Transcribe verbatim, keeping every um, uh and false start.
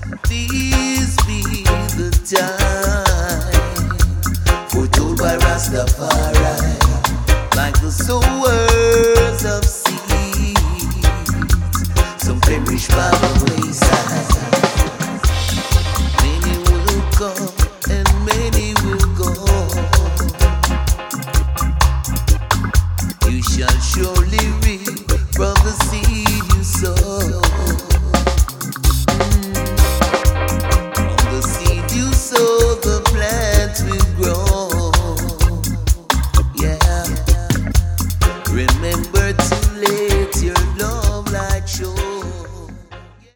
This be the time foretold by Rastafari, like the sower